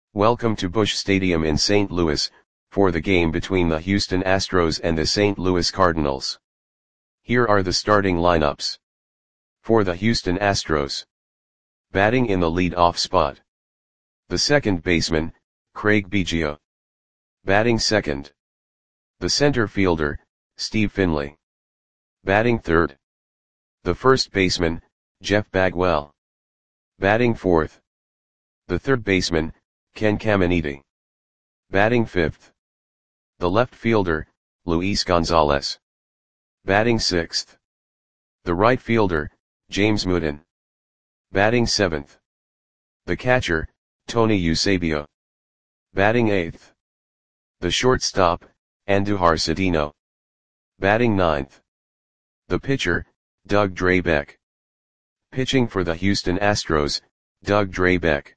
Welcome to Busch Stadium in St. Louis, for the game between the Houston Astros and the St. Louis Cardinals. Here are the starting lineups. For the Houston Astros. Batting in the lead-off spot. The second baseman, Craig Biggio. Batting second. The center fielder, Steve Finley. Batting third. The first baseman, Jeff Bagwell. Batting fourth. The third baseman, Ken Caminiti. Batting fifth. The left fielder, Luis Gonzalez. Batting sixth. The right fielder, James Mooden. Batting seventh. The catcher, Tony Eusebio. Batting eighth. The shortstop, Andujar Cedeno. Batting ninth. The pitcher, Doug Drabek. Pitching for the Houston Astros, Doug Drabek.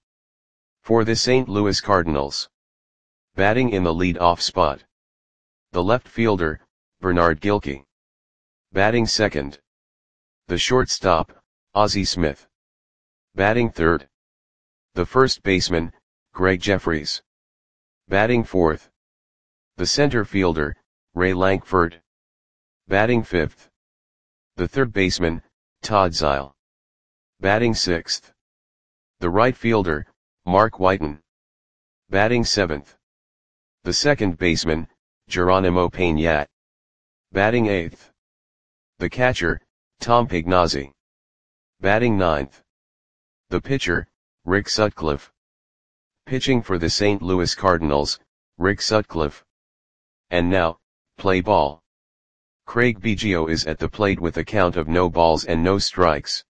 For the St. Louis Cardinals. Batting in the lead-off spot. The left fielder, Bernard Gilkey. Batting second. The shortstop, Ozzie Smith. Batting third. The first baseman, Greg Jefferies. Batting fourth. The center fielder, Ray Lankford. Batting fifth. The third baseman, Todd Zeile. Batting sixth. The right fielder, Mark Whiten. Batting seventh. The second baseman, Geronimo Peña. Batting eighth. The catcher, Tom Pignazzi. Batting ninth. The pitcher, Rick Sutcliffe. Pitching for the St. Louis Cardinals, Rick Sutcliffe. And now, play ball. Craig Biggio is at the plate with a count of no balls and no strikes.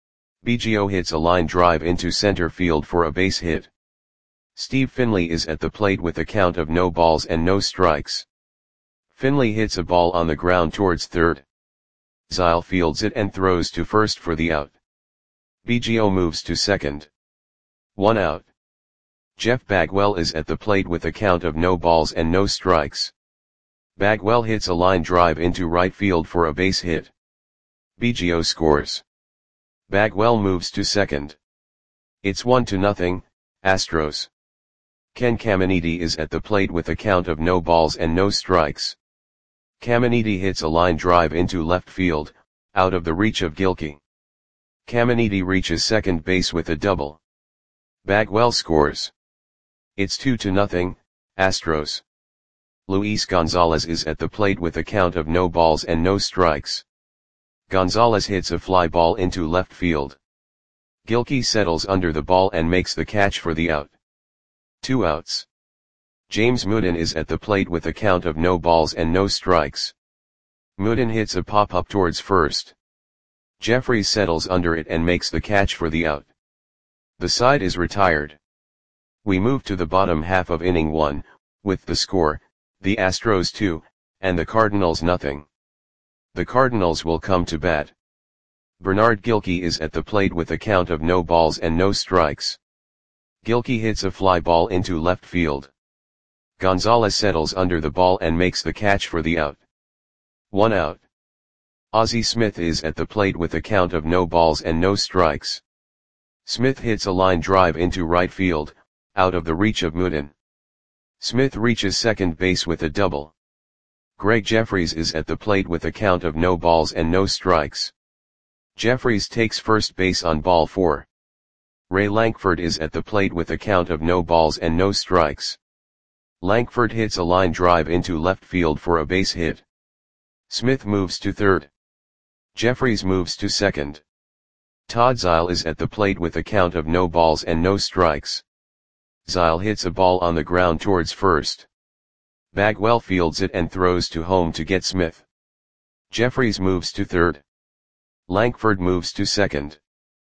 Biggio hits a line drive into center field for a base hit. Steve Finley is at the plate with a count of no balls and no strikes. Finley hits a ball on the ground towards third. Zeile fields it and throws to first for the out. Biggio moves to second. 1 out. Jeff Bagwell is at the plate with a count of no balls and no strikes. Bagwell hits a line drive into right field for a base hit. Biggio scores. Bagwell moves to second. It's 1-0, Astros. Ken Caminiti is at the plate with a count of no balls and no strikes. Caminiti hits a line drive into left field, out of the reach of Gilkey. Caminiti reaches second base with a double. Bagwell scores. It's 2-0, Astros. Luis Gonzalez is at the plate with a count of no balls and no strikes. Gonzalez hits a fly ball into left field. Gilkey settles under the ball and makes the catch for the out. 2 outs. James Mooden is at the plate with a count of no balls and no strikes. Mooden hits a pop-up towards first. Jefferies settles under it and makes the catch for the out. The side is retired. We move to the bottom half of inning 1, with the score, the Astros 2, and the Cardinals 0. The Cardinals will come to bat. Bernard Gilkey is at the plate with a count of no balls and no strikes. Gilkey hits a fly ball into left field. Gonzalez settles under the ball and makes the catch for the out. 1 out. Ozzie Smith is at the plate with a count of no balls and no strikes. Smith hits a line drive into right field, out of the reach of Mooden. Smith reaches second base with a double. Greg Jefferies is at the plate with a count of no balls and no strikes. Jefferies takes first base on ball 4. Ray Lankford is at the plate with a count of no balls and no strikes. Lankford hits a line drive into left field for a base hit. Smith moves to third. Jefferies moves to second. Todd Zeile is at the plate with a count of no balls and no strikes. Zeile hits a ball on the ground towards first. Bagwell fields it and throws to home to get Smith. Jefferies moves to third. Lankford moves to second.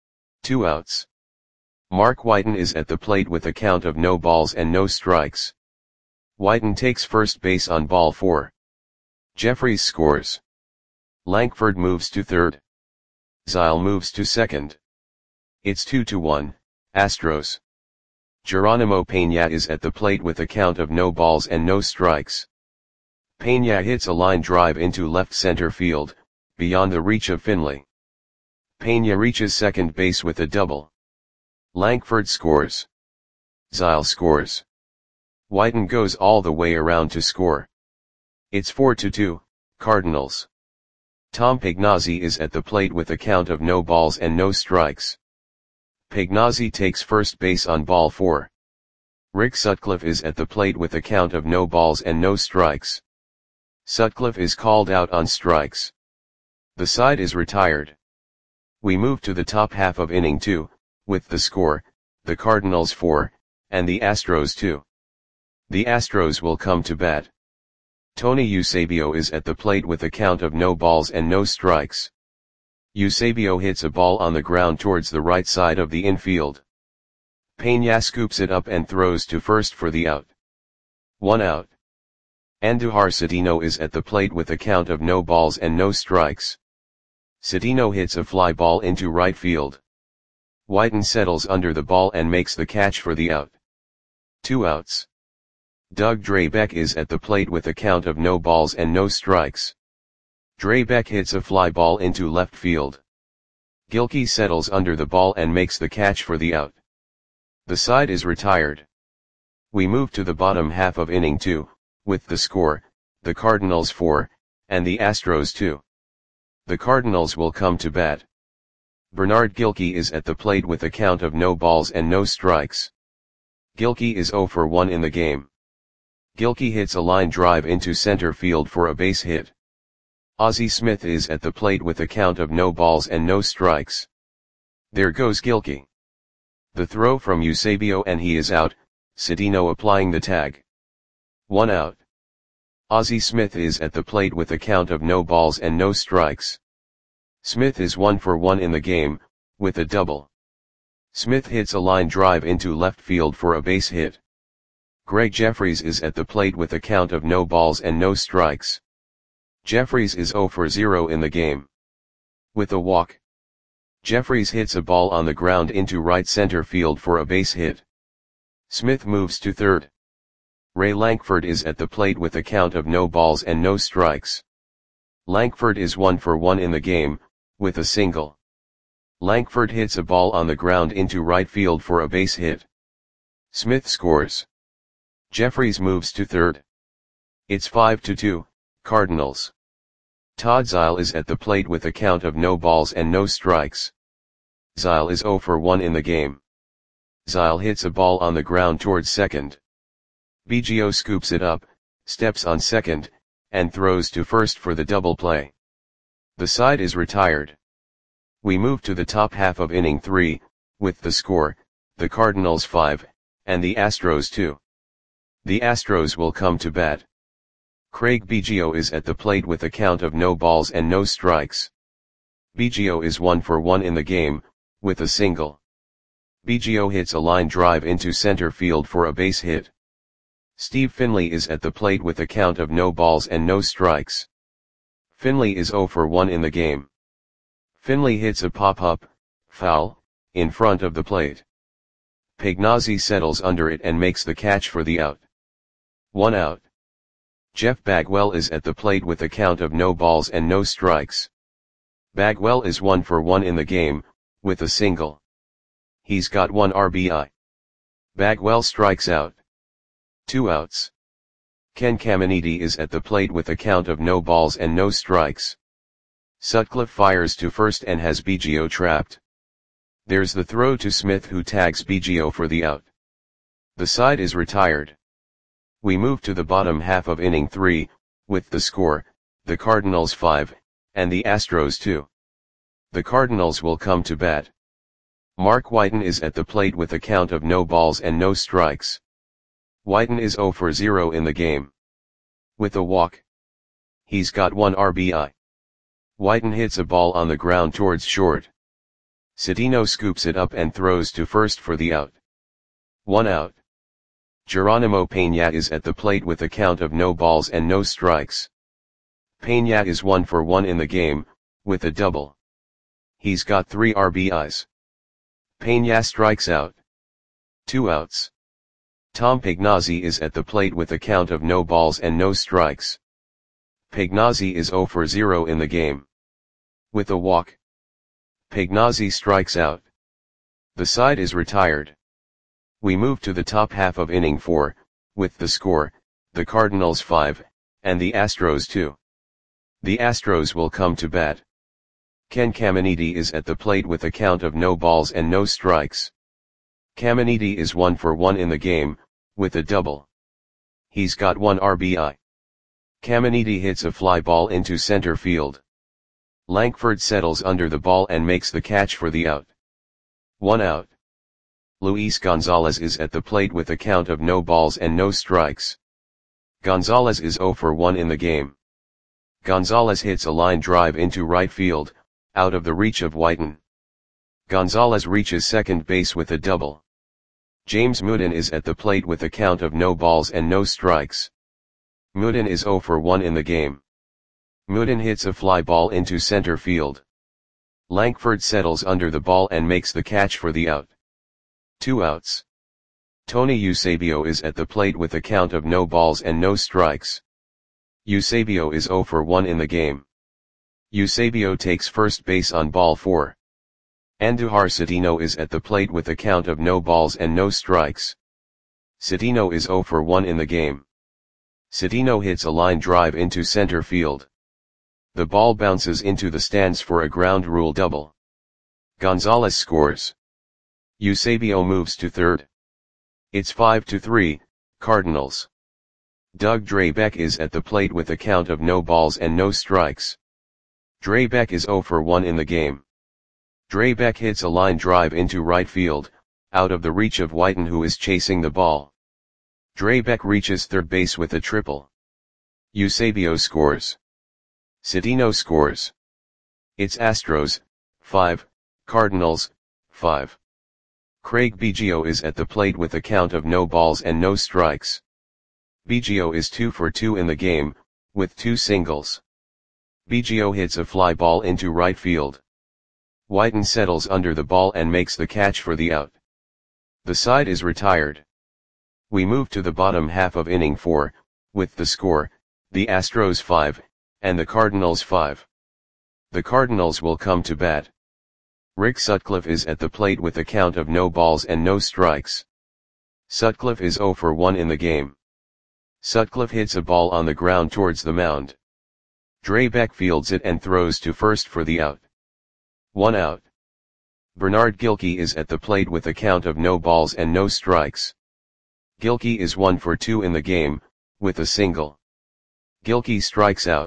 2 outs. Mark Whiten is at the plate with a count of no balls and no strikes. Whiten takes first base on ball 4. Jefferies scores. Lankford moves to third. Zeile moves to second. It's 2-1, Astros. Geronimo Peña is at the plate with a count of no balls and no strikes. Peña hits a line drive into left center field, beyond the reach of Finley. Peña reaches second base with a double. Lankford scores. Zyle scores. Whiten goes all the way around to score. It's 4-2, Cardinals. Tom Pagnozzi is at the plate with a count of no balls and no strikes. Pagnozzi takes first base on ball 4. Rick Sutcliffe is at the plate with a count of no balls and no strikes. Sutcliffe is called out on strikes. The side is retired. We move to the top half of inning 2, with the score, the Cardinals 4, and the Astros 2. The Astros will come to bat. Tony Eusebio is at the plate with a count of no balls and no strikes. Eusebio hits a ball on the ground towards the right side of the infield. Peña scoops it up and throws to first for the out. 1 out. Andujar Cedeno is at the plate with a count of no balls and no strikes. Cedeno hits a fly ball into right field. Whiten settles under the ball and makes the catch for the out. 2 outs. Doug Drabek is at the plate with a count of no balls and no strikes. Drabek hits a fly ball into left field. Gilkey settles under the ball and makes the catch for the out. The side is retired. We move to the bottom half of inning 2, with the score, the Cardinals 4, and the Astros 2. The Cardinals will come to bat. Bernard Gilkey is at the plate with a count of no balls and no strikes. Gilkey is 0 for 1 in the game. Gilkey hits a line drive into center field for a base hit. Ozzie Smith is at the plate with a count of no balls and no strikes. There goes Gilkey. The throw from Eusebio and he is out, Cedeno applying the tag. 1 out. Ozzie Smith is at the plate with a count of no balls and no strikes. Smith is 1 for 1 in the game, with a double. Smith hits a line drive into left field for a base hit. Greg Jeffries is at the plate with a count of no balls and no strikes. Jeffries is 0 for 0 in the game. With a walk. Jeffries hits a ball on the ground into right center field for a base hit. Smith moves to third. Ray Lankford is at the plate with a count of no balls and no strikes. Lankford is 1 for 1 in the game, with a single. Lankford hits a ball on the ground into right field for a base hit. Smith scores. Jeffries moves to third. It's 5-2, Cardinals. Todd Zyle is at the plate with a count of no balls and no strikes. Zyle is 0 for 1 in the game. Zyle hits a ball on the ground towards second. Biggio scoops it up, steps on second, and throws to first for the double play. The side is retired. We move to the top half of inning 3, with the score, the Cardinals 5, and the Astros 2. The Astros will come to bat. Craig Biggio is at the plate with a count of no balls and no strikes. Biggio is 1 for 1 in the game, with a single. Biggio hits a line drive into center field for a base hit. Steve Finley is at the plate with a count of no balls and no strikes. Finley is 0 for 1 in the game. Finley hits a pop-up, foul, in front of the plate. Pagnozzi settles under it and makes the catch for the out. 1 out. Jeff Bagwell is at the plate with a count of no balls and no strikes. Bagwell is 1 for 1 in the game, with a single. He's got 1 RBI. Bagwell strikes out. 2 outs. Ken Caminiti is at the plate with a count of no balls and no strikes. Sutcliffe fires to first and has Biggio trapped. There's the throw to Smith who tags Biggio for the out. The side is retired. We move to the bottom half of inning 3, with the score, the Cardinals 5, and the Astros 2. The Cardinals will come to bat. Mark Whiten is at the plate with a count of no balls and no strikes. Whiten is 0 for 0 in the game. With a walk. He's got 1 RBI. Whiten hits a ball on the ground towards short. Cedeno scoops it up and throws to first for the out. 1 out. Geronimo Peña is at the plate with a count of no balls and no strikes. Peña is 1 for 1 in the game, with a double. He's got 3 RBIs. Peña strikes out. 2 outs. Tom Pagnozzi is at the plate with a count of no balls and no strikes. Pagnozzi is 0 for 0 in the game. With a walk. Pagnozzi strikes out. The side is retired. We move to the top half of inning 4, with the score, the Cardinals 5, and the Astros 2. The Astros will come to bat. Ken Caminiti is at the plate with a count of no balls and no strikes. Caminiti is 1 for 1 in the game, with a double. He's got 1 RBI. Caminiti hits a fly ball into center field. Lankford settles under the ball and makes the catch for the out. 1 out. Luis Gonzalez is at the plate with a count of no balls and no strikes. Gonzalez is 0 for 1 in the game. Gonzalez hits a line drive into right field, out of the reach of Whiten. Gonzalez reaches second base with a double. James Mooden is at the plate with a count of no balls and no strikes. Mooden is 0 for 1 in the game. Mooden hits a fly ball into center field. Lankford settles under the ball and makes the catch for the out. 2 outs. Tony Eusebio is at the plate with a count of no balls and no strikes. Eusebio is 0 for 1 in the game. Eusebio takes first base on ball 4. Andujar Citino is at the plate with a count of no balls and no strikes. Citino is 0 for 1 in the game. Citino hits a line drive into center field. The ball bounces into the stands for a ground rule double. Gonzalez scores. Eusebio moves to third. It's 5-3, Cardinals. Doug Drabek is at the plate with a count of no balls and no strikes. Drabek is 0 for 1 in the game. Drabek hits a line drive into right field, out of the reach of Whiten who is chasing the ball. Drabek reaches third base with a triple. Eusebio scores. Citino scores. It's Astros, 5, Cardinals, 5. Craig Biggio is at the plate with a count of no balls and no strikes. Biggio is 2 for 2 in the game, with 2 singles. Biggio hits a fly ball into right field. Whiten settles under the ball and makes the catch for the out. The side is retired. We move to the bottom half of inning 4, with the score, the Astros 5, and the Cardinals 5. The Cardinals will come to bat. Rick Sutcliffe is at the plate with a count of no balls and no strikes. Sutcliffe is 0 for 1 in the game. Sutcliffe hits a ball on the ground towards the mound. Drabek fields it and throws to first for the out. 1 out. Bernard Gilkey is at the plate with a count of no balls and no strikes. Gilkey is 1 for 2 in the game, with a single. Gilkey strikes out.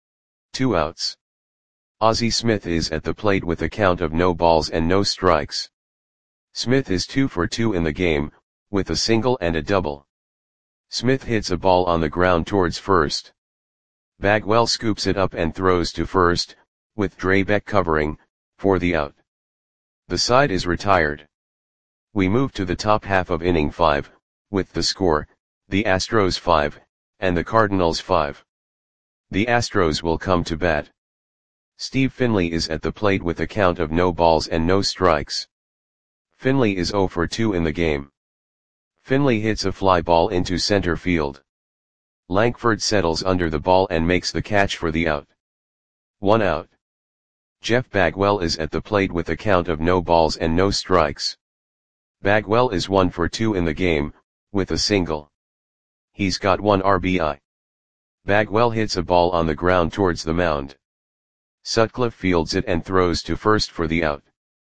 2 outs. Ozzie Smith is at the plate with a count of no balls and no strikes. Smith is 2 for 2 in the game, with a single and a double. Smith hits a ball on the ground towards first. Bagwell scoops it up and throws to first, with Drabek covering, for the out. The side is retired. We move to the top half of inning 5, with the score, the Astros 5, and the Cardinals 5. The Astros will come to bat. Steve Finley is at the plate with a count of no balls and no strikes. Finley is 0 for 2 in the game. Finley hits a fly ball into center field. Lankford settles under the ball and makes the catch for the out. 1 out. Jeff Bagwell is at the plate with a count of no balls and no strikes. Bagwell is 1 for 2 in the game, with a single. He's got 1 RBI. Bagwell hits a ball on the ground towards the mound. Sutcliffe fields it and throws to first for the out.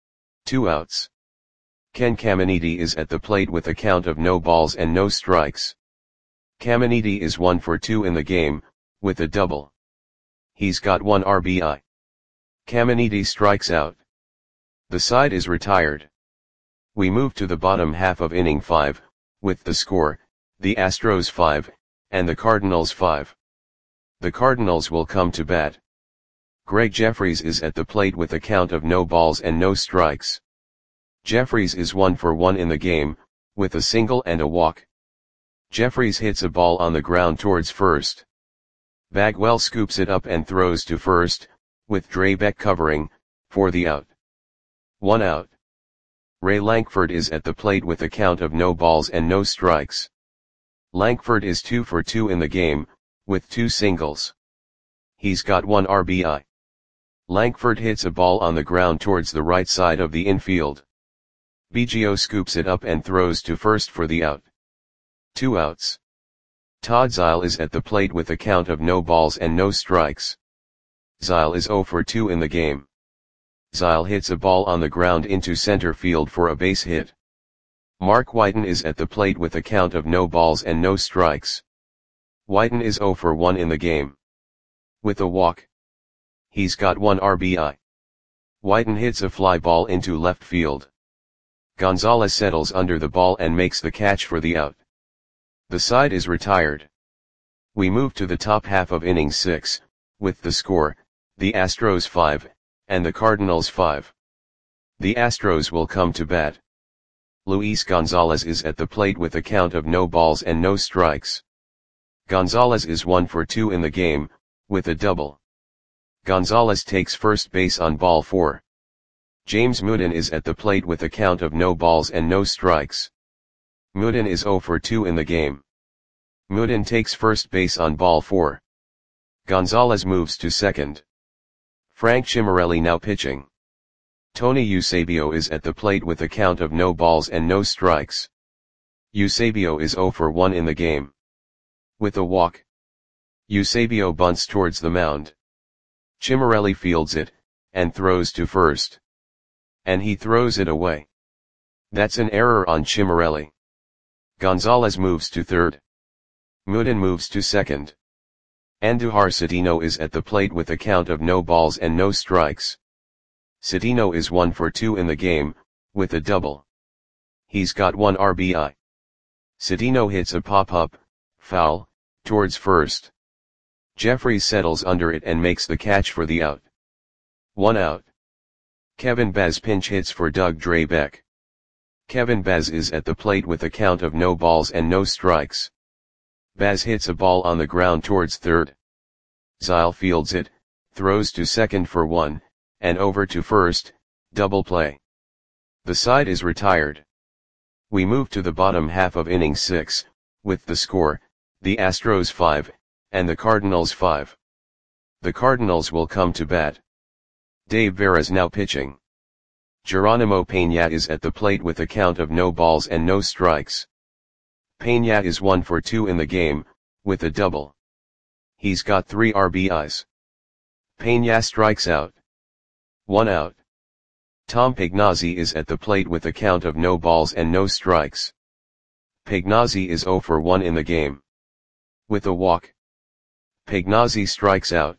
2 outs. Ken Caminiti is at the plate with a count of no balls and no strikes. Caminiti is 1 for 2 in the game, with a double. He's got 1 RBI. Caminiti strikes out. The side is retired. We move to the bottom half of inning 5, with the score, the Astros 5, and the Cardinals 5. The Cardinals will come to bat. Greg Jeffries is at the plate with a count of no balls and no strikes. Jeffries is 1 for 1 in the game, with a single and a walk. Jeffries hits a ball on the ground towards first. Bagwell scoops it up and throws to first, with Drabek covering, for the out. 1 out. Ray Lankford is at the plate with a count of no balls and no strikes. Lankford is 2 for 2 in the game, with 2 singles. He's got 1 RBI. Lankford hits a ball on the ground towards the right side of the infield. Biggio scoops it up and throws to first for the out. 2 outs. Todd Zeile is at the plate with a count of no balls and no strikes. Zeile is 0 for 2 in the game. Zeile hits a ball on the ground into center field for a base hit. Mark Whiten is at the plate with a count of no balls and no strikes. Whiten is 0 for 1 in the game. With a walk, he's got 1 RBI. Whiten hits a fly ball into left field. Gonzalez settles under the ball and makes the catch for the out. The side is retired. We move to the top half of inning 6, with the score, the Astros 5, and the Cardinals 5. The Astros will come to bat. Luis Gonzalez is at the plate with a count of no balls and no strikes. Gonzalez is 1 for 2 in the game, with a double. Gonzalez takes first base on ball 4. James Mooden is at the plate with a count of no balls and no strikes. Mooden is 0 for 2 in the game. Mooden takes first base on ball 4. Gonzalez moves to second. Frank Chimarelli now pitching. Tony Eusebio is at the plate with a count of no balls and no strikes. Eusebio is 0 for 1 in the game. With a walk, Eusebio bunts towards the mound. Chimarelli fields it, and throws to first. And he throws it away. That's an error on Chimarelli. Gonzalez moves to third. Mooden moves to second. Andujar Cedeno is at the plate with a count of no balls and no strikes. Cedeno is 1 for 2 in the game, with a double. He's got 1 RBI. Cedeno hits a pop-up, foul, towards first. Jeffries settles under it and makes the catch for the out. 1 out. Kevin Baz pinch hits for Doug Drabek. Kevin Baz is at the plate with a count of no balls and no strikes. Baz hits a ball on the ground towards third. Zeile fields it, throws to second for 1, and over to first, double play. The side is retired. We move to the bottom half of inning 6, with the score, the Astros 5, and the Cardinals 5. The Cardinals will come to bat. Dave Veras now pitching. Geronimo Peña is at the plate with a count of no balls and no strikes. Peña is 1 for 2 in the game, with a double. He's got 3 RBIs. Peña strikes out. 1 out. Tom Pagnozzi is at the plate with a count of no balls and no strikes. Pagnozzi is 0 for 1 in the game. With a walk, Pagnozzi strikes out.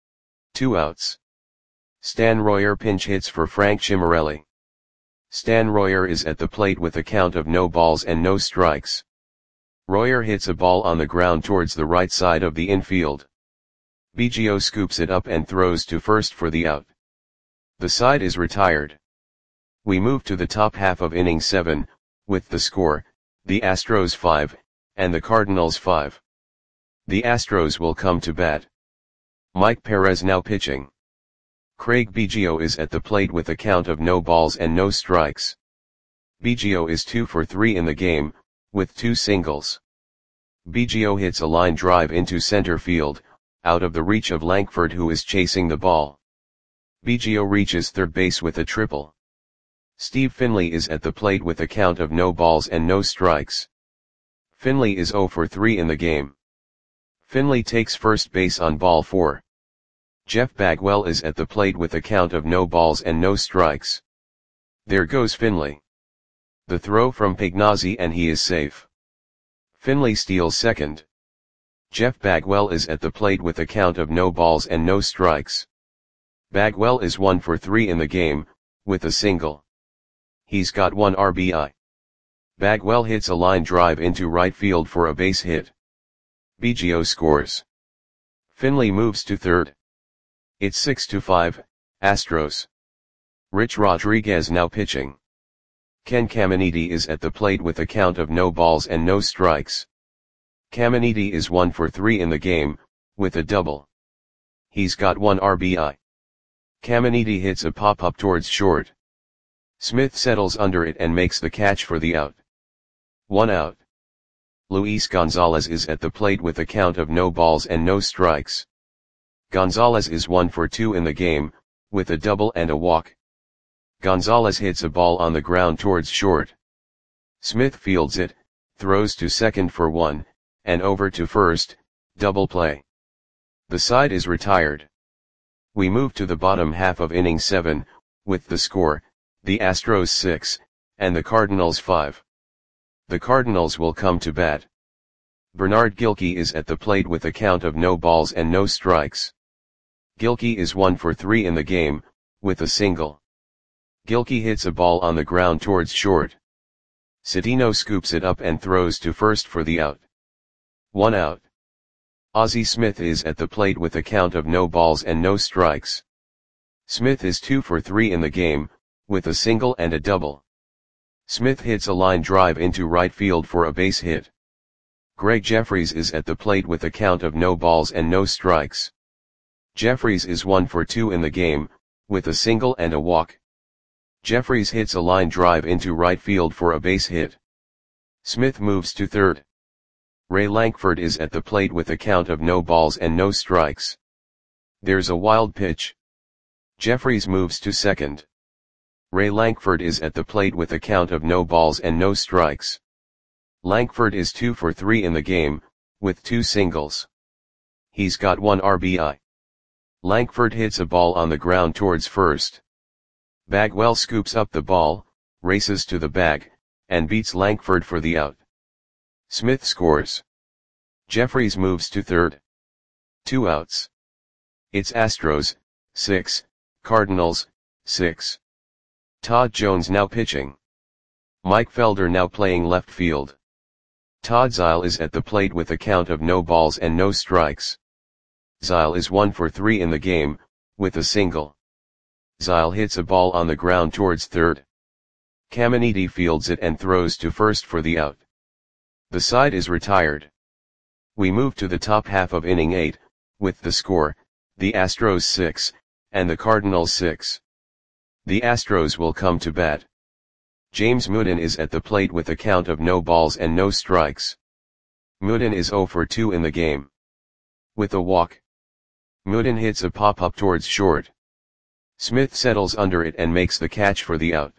2 outs. Stan Royer pinch hits for Frank Chimarelli. Stan Royer is at the plate with a count of no balls and no strikes. Royer hits a ball on the ground towards the right side of the infield. Biggio scoops it up and throws to first for the out. The side is retired. We move to the top half of inning 7, with the score, the Astros 5, and the Cardinals 5. The Astros will come to bat. Mike Perez now pitching. Craig Biggio is at the plate with a count of no balls and no strikes. Biggio is 2 for 3 in the game, with 2 singles. Biggio hits a line drive into center field, out of the reach of Lankford, who is chasing the ball. Biggio reaches third base with a triple. Steve Finley is at the plate with a count of no balls and no strikes. Finley is 0 for 3 in the game. Finley takes first base on ball 4. Jeff Bagwell is at the plate with a count of no balls and no strikes. There goes Finley. The throw from Pagnozzi and he is safe. Finley steals second. Jeff Bagwell is at the plate with a count of no balls and no strikes. Bagwell is 1 for 3 in the game, with a single. He's got 1 RBI. Bagwell hits a line drive into right field for a base hit. Biggio scores. Finley moves to third. It's 6-5, Astros. Rich Rodriguez now pitching. Ken Caminiti is at the plate with a count of no balls and no strikes. Caminiti is 1 for 3 in the game, with a double. He's got 1 RBI. Caminiti hits a pop-up towards short. Smith settles under it and makes the catch for the out. 1 out. Luis Gonzalez is at the plate with a count of no balls and no strikes. Gonzalez is 1 for 2 in the game, with a double and a walk. Gonzalez hits a ball on the ground towards short. Smith fields it, throws to second for one, and over to first, double play. The side is retired. We move to the bottom half of inning 7, with the score, the Astros 6, and the Cardinals 5. The Cardinals will come to bat. Bernard Gilkey is at the plate with a count of no balls and no strikes. Gilkey is 1 for 3 in the game, with a single. Gilkey hits a ball on the ground towards short. Cedeno scoops it up and throws to first for the out. 1 out. Ozzie Smith is at the plate with a count of no balls and no strikes. Smith is 2 for 3 in the game, with a single and a double. Smith hits a line drive into right field for a base hit. Greg Jeffries is at the plate with a count of no balls and no strikes. Jeffries is 1 for 2 in the game, with a single and a walk. Jeffries hits a line drive into right field for a base hit. Smith moves to third. Ray Lankford is at the plate with a count of no balls and no strikes. There's a wild pitch. Jeffries moves to second. Ray Lankford is at the plate with a count of no balls and no strikes. Lankford is 2 for 3 in the game, with 2 singles. He's got 1 RBI. Lankford hits a ball on the ground towards first. Bagwell scoops up the ball, races to the bag, and beats Lankford for the out. Smith scores. Jeffries moves to third. 2 outs. It's Astros, 6, Cardinals, 6. Todd Jones now pitching. Mike Felder now playing left field. Todd Zile is at the plate with a count of no balls and no strikes. Zile is 1 for 3 in the game, with a single. Zile hits a ball on the ground towards third. Caminiti fields it and throws to first for the out. The side is retired. We move to the top half of inning 8, with the score, the Astros 6, and the Cardinals 6. The Astros will come to bat. James Mooden is at the plate with a count of no balls and no strikes. Mooden is 0 for 2 in the game. With a walk. Mooden hits a pop-up towards short. Smith settles under it and makes the catch for the out.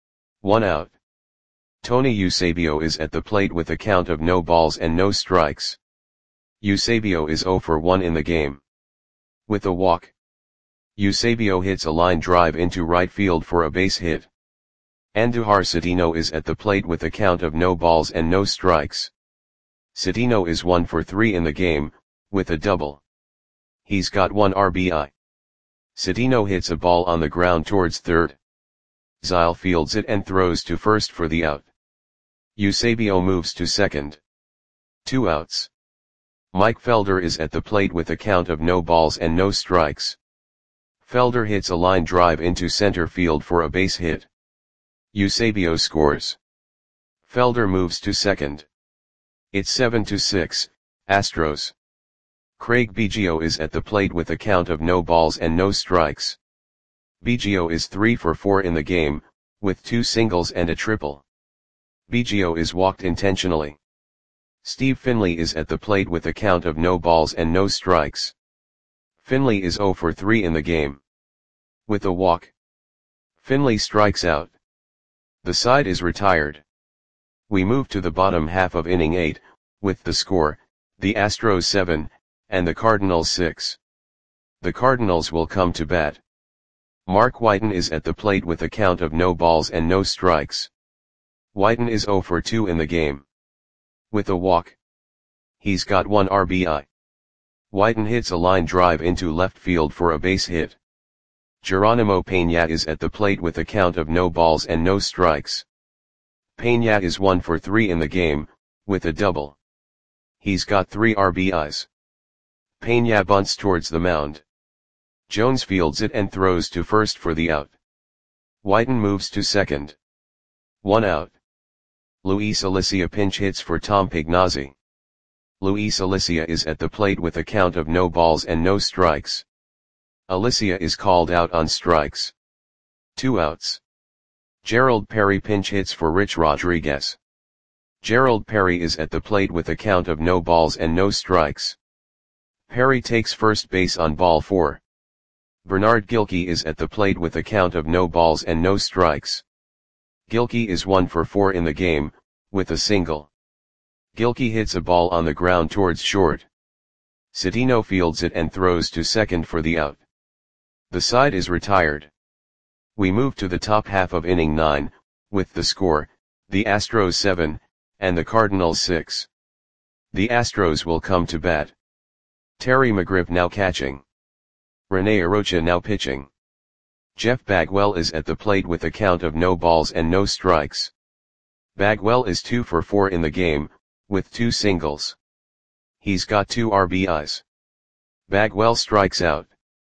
1 out. Tony Eusebio is at the plate with a count of no balls and no strikes. Eusebio is 0 for 1 in the game. With a walk. Eusebio hits a line drive into right field for a base hit. Andujar Cedeno is at the plate with a count of no balls and no strikes. Cedeno is 1 for 3 in the game, with a double. He's got 1 RBI. Cedeno hits a ball on the ground towards third. Zile fields it and throws to first for the out. Eusebio moves to second. 2 outs. Mike Felder is at the plate with a count of no balls and no strikes. Felder hits a line drive into center field for a base hit. Eusebio scores. Felder moves to second. It's 7-6, Astros. Craig Biggio is at the plate with a count of no balls and no strikes. Biggio is 3 for 4 in the game, with 2 singles and a triple. Biggio is walked intentionally. Steve Finley is at the plate with a count of no balls and no strikes. Finley is 0 for 3 in the game. With a walk. Finley strikes out. The side is retired. We move to the bottom half of inning 8, with the score, the Astros 7, and the Cardinals 6. The Cardinals will come to bat. Mark Whiten is at the plate with a count of no balls and no strikes. Whiten is 0 for 2 in the game. With a walk. He's got 1 RBI. Whiten hits a line drive into left field for a base hit. Geronimo Peña is at the plate with a count of no balls and no strikes. Peña is 1 for 3 in the game, with a double. He's got 3 RBIs. Peña bunts towards the mound. Jones fields it and throws to first for the out. Whiten moves to second. 1 out. Luis Alicia pinch hits for Tom Pignazzi. Luis Alicia is at the plate with a count of no balls and no strikes. Alicia is called out on strikes. 2 outs. Gerald Perry pinch hits for Rich Rodriguez. Gerald Perry is at the plate with a count of no balls and no strikes. Perry takes first base on ball 4. Bernard Gilkey is at the plate with a count of no balls and no strikes. Gilkey is 1 for 4 in the game, with a single. Gilkey hits a ball on the ground towards short. Citino fields it and throws to second for the out. The side is retired. We move to the top half of inning 9, with the score, the Astros 7, and the Cardinals 6. The Astros will come to bat. Terry McGriff now catching. Rene Arocha now pitching. Jeff Bagwell is at the plate with a count of no balls and no strikes. Bagwell is 2 for 4 in the game, with 2 singles. He's got 2 RBIs. Bagwell strikes out.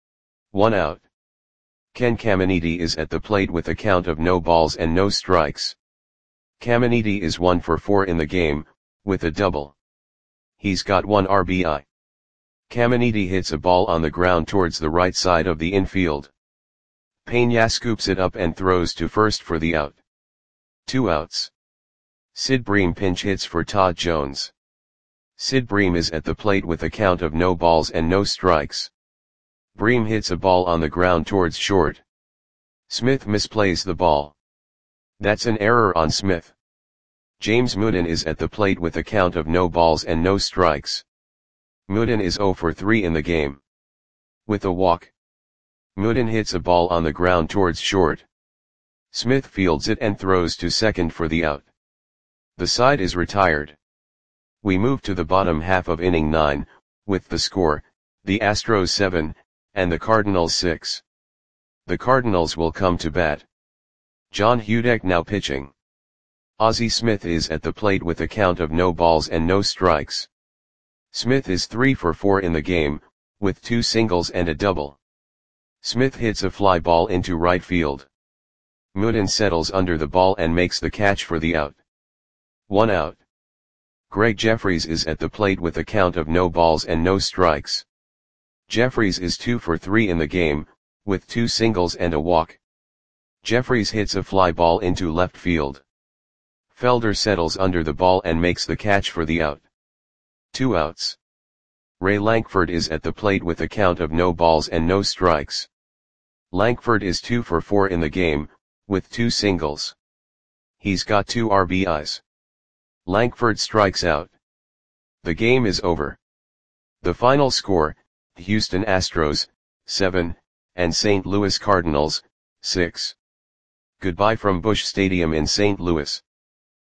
1 out. Ken Caminiti is at the plate with a count of no balls and no strikes. Caminiti is 1 for 4 in the game, with a double. He's got 1 RBI. Caminiti hits a ball on the ground towards the right side of the infield. Peña scoops it up and throws to first for the out. 2 outs. Sid Bream pinch hits for Todd Jones. Sid Bream is at the plate with a count of no balls and no strikes. Bream hits a ball on the ground towards short. Smith misplays the ball. That's an error on Smith. James Mooden is at the plate with a count of no balls and no strikes. Mooden is 0 for 3 in the game. With a walk. Mooden hits a ball on the ground towards short. Smith fields it and throws to second for the out. The side is retired. We move to the bottom half of inning 9, with the score, the Astros 7, and the Cardinals 6. The Cardinals will come to bat. John Hudek now pitching. Ozzie Smith is at the plate with a count of no balls and no strikes. Smith is 3 for 4 in the game, with 2 singles and a double. Smith hits a fly ball into right field. Mooden settles under the ball and makes the catch for the out. 1 out. Greg Jeffries is at the plate with a count of no balls and no strikes. Jeffries is 2 for 3 in the game, with 2 singles and a walk. Jeffries hits a fly ball into left field. Felder settles under the ball and makes the catch for the out. 2 outs. Ray Lankford is at the plate with a count of no balls and no strikes. Lankford is 2 for 4 in the game, with 2 singles. He's got 2 RBIs. Lankford strikes out. The game is over. The final score, Houston Astros, 7, and St. Louis Cardinals, 6. Goodbye from Busch Stadium in St. Louis.